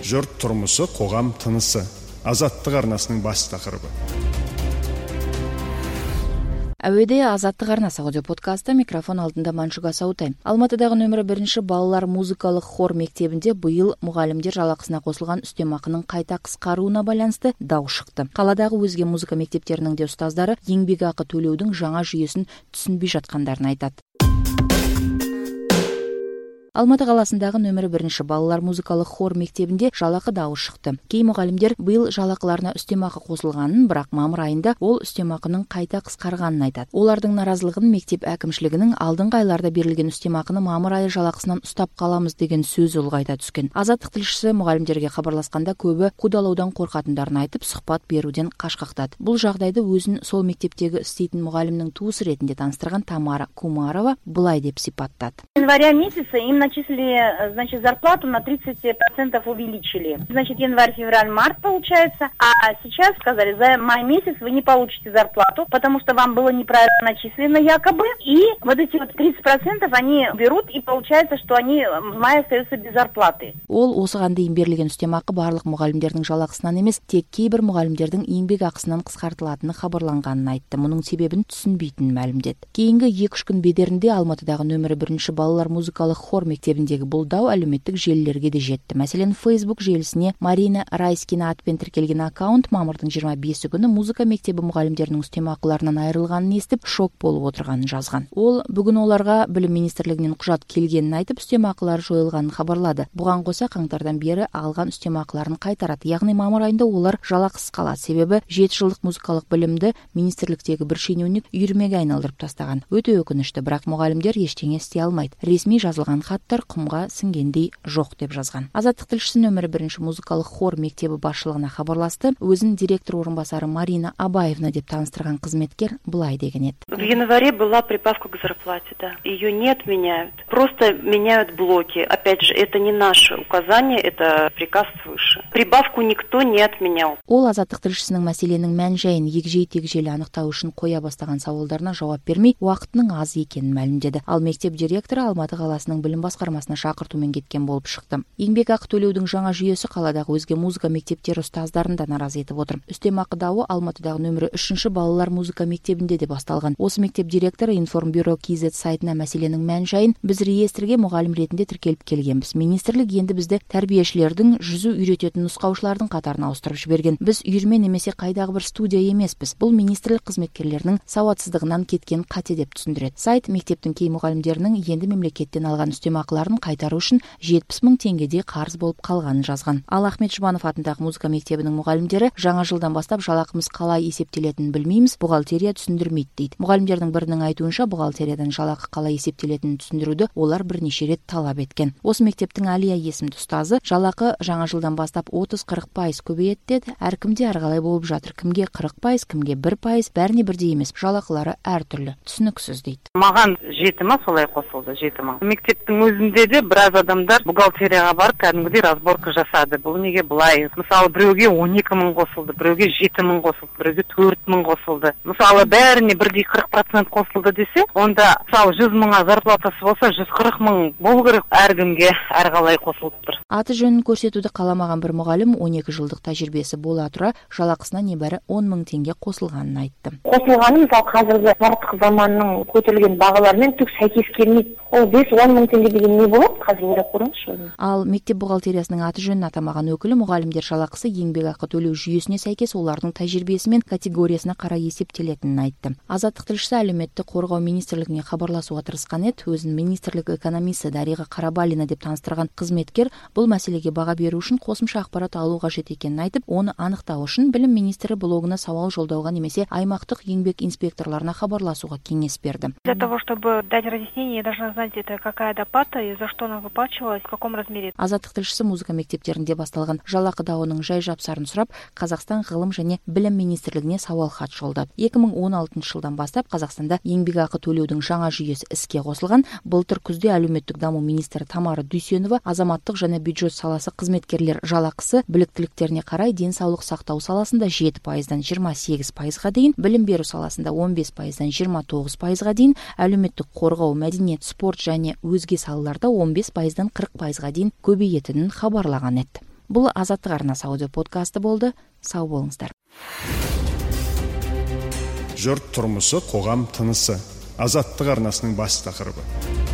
жұрт тұрмысы, қоғам тынысы. Азаттық арнасының бас тақырыбы. Әуеде Азаттық арнасы аудиоподкасты, микрофон алдында Маншуга Саутай. Алматыдағы нөмірі 1 балалар музыкалық хор мектебінде биыл мұғалімдер жалақысына қосылған үстемақының қайта қысқаруына байланысты дау шықты. Қаладағы өзге музыка мектептерінің де ұстаздары еңбекақы төлеудің жаңа жүйесін түсінбей жатқандарын айтады. Алматы қаласындағы нөмірі 1 балалар музыкалық хор мектебінде жалақы дауы шықты. Кей мұғалімдер биыл жалақыларына үстемақы қосылғанын, бірақ мамыр айында ол үстемақының қайта қысқарғанын айтады. Олардың наразылығын мектеп әкімшілігінің алдыңғы айларда берілген үстемақыны мамыр айы жалақысынан ұстап қаламыз деген сөз ұлғайта түскен. Азаттық тілшісі мұғалімдерге хабарласқанда көбі қудалаудан қорқатындарын айтып, сұхбат беруден қашқақтады. Бұл жағдайды өзін сол мектептегі істейтін мұғалімнің туысы ретінде таныстырған Тамара Кумарова былай деп сипаттады. Января месяца им начислили, значит, зарплату на 30% увеличили. Значит, январь, февраль, март получается. А сейчас сказали, за май месяц вы не получите зарплату, потому что вам было неправильно начислено якобы. И вот эти вот 30% они берут, и получается, что они в мае остаются без зарплаты. Ол осыған дейін берілген үстемақы барлық мұғалімдердің жалақысынан емес, тек кейбір мұғалімдердің еңбек ақысынан қысқартылатыны хабарланғанын айтты. Мұның себебін түсінбейтінін мәлімдеді. Кейінгі 2-3 күн бедерінде Алматыдағы нөмірі 1 балалар музыкалық хор мектебіндегі бұл дау әлеуметтік желілерге де жетті. Мәселен, Facebook желісіне Марина Райскина атпен тіркелген аккаунт мамырдың 25 күні музыка мектебі мұғалімдерінің үстемақыларынан айырылғанын естіп, шок болып отырғанын жазған. Ол бүгін оларға білім министрлігінен құжат келгенін айтып, үстемақылар жойылғанын хабарлады. Бұған қоса қаңтардан бері алған үстемақыларын қайтарады. Яғни мамыр айында олар жалақысыз қалады. Себебі 7 жылдық музыкалық білімді министрліктегі бір шенеунік үйірмеге айналдырып тастаған. Өте өкінішті, бірақ мұғалімдер ештеңе істей алмайды. Ресми жазылған хаттар құмға сіңгендей жоқ деп жазған. Азаттық тілшісі нөмірі 1 музыкалық хор мектебі басшылығына хабарласты. Өзін директор орынбасары Марина Абаевна деп таныстырған қызметкер былай деген еді. В январе была прибавка к зарплате, да. Ее не отменяют. Просто меняют блоки. Опять же, это не наше указание, это приказ свыше. Прибавку никто не отменял. Ол Азаттық тілшісінің мәселенің мән-жайын егжей-тегжейлі анықтау үшін қоя бастаған сауалдарына жауап бермей, уақытының аз екенін мәлімдеді. Ал мектеп директоры Алматы қаласының білім басқармасына шақыртумен кеткен болып шықты. Еңбекақы төлеудің жаңа жүйесі қаладағы өзге музыка мектептері ұстаздарын да наразы етіп отыр. Үстемақы дауы Алматыдағы нөмірі 3 балалар музыка мектебінде де басталған. Осы мектеп директоры Информбюро KZ сайтына мәселенің мән-жайын біз реестрге мұғалім ретінде тіркеліп келгенбіз. Министрлік енді бізді тәрбиешілердің жүзу үйрететін нұсқаушылардың қатарына ауыстырып жіберген. Біз үйірме немесе қайдағы бір студия емеспіз. Бұл министрлік қызметкерлерінің сауатсыздығынан кеткен қате деп түсіндіреді. Сайт мектептің кей мұғалімдерінің енді мемлекеттен алған үстемақыларын қайтару үшін 70 мың теңгедей қарыз болып қалғанын жазған. Ал Ахмет Жұбанов атындағы музыка мектебінің мұғалімдері жаңа жылдан бастап жалақымыз қалай есептелетінін білмейміз, бухгалтерия түсіндірмейді дейді. Мұғалімдердің бірінің айтуынша бухгалтериядан жалақы қалай есептелетінін түсіндіруді олар бірнеше рет талап еткен. Осы мектептің Алия есімді ұстазы жалақы жаңа жылдан бастап 30-40% көбейеді деді. Әркімде әрқалай болып жатыр. Кімге 40%, кімге 1%, бәріне бірдей емес. Жалақылары әртүрлі. Түсініксіз дейді. Маған 7 мың солай қосылды, 7 мың. Мектептің өзінде де біраз адамдар бухгалтерияға барып кәдімгідей разборка жасады. Бұл неге былай? Мысалы, біреуге 12 мың қосылды, біреуге 7 мың қосылды, біреуге 4 мың қосылды. Мысалы, бәріне бірдей 40% қосылды десе, онда мысалы 100 мыңға зарплатасы болса, 140 мың болу керек әркімге әрқалай қосылып тұр. Аты жөнін көрсетуді қаламаған бір мұғалім 12 жылдық тәжірибесі бола тұра жалақысына небәрі 10 мың теңге қосылғанын айтты. Қосылғаны мысалы қазіргі нарықтық заманның көтерілген бағаларымен түк сәйкес келмейді. Ол 5-10 мың теңге деген не болады? Қазір ойлап көріңізші. Ал мектеп бухгалтериясының аты жөнін атамаған өкілі мұғалімдер жалақысы еңбекақы төлеу жүйесіне сәйкес олардың тәжірибесі мен категориясына қарай есептелетінін айтты. Азаттық тілшісі әлеуметтік қорғау министрлігіне хабарласуға тырысқан еді, өзін министрлік экономисі Дариға Қарабалина деп таныстырған қызметкер бұл мәселеге баға беру үшін қосымша ақпарат алу қажет екенін айтып, оны анықтау үшін білім министрі блогына сауал жолдауға немесе аймақтық еңбек инспекторларына хабарласуға кеңес берді. Для того, чтобы дать разъяснение, я должна знать, это какая доплата и за что она выплачивалась, в каком размере. Азаттық тілшісі музыка мектептерінде басталған жалақы дауының жай-жапсарын сұрап, Қазақстан ғылым және білім министрлігіне сауал хат жолдады. 2016 жылдан бастап Қазақстанда еңбекақы төлеудің жаңа жүйесі іске қосылған. Былтыр күзде әлеуметтік даму министрі Тамара Дүйсенова азаматтық және бюджет саласы қызметкерлер жалақысы біліктіліктеріне қарай денсаулық сақтау саласында 7%-дан 28%-ға дейін, білім беру саласында 15%-дан 29%-ға дейін, әлеуметтік қорғау, мәдениет, спорт және өзге салаларда 15%-дан 40%-ға дейін көбейетінін хабарлаған еді. Бул Азаттык арнасы аудио подкасты болду. Сау болуңуздар. Жұрт тұрмысы, қоғам тынысы. Азаттык арнасынын бас тақырыбы.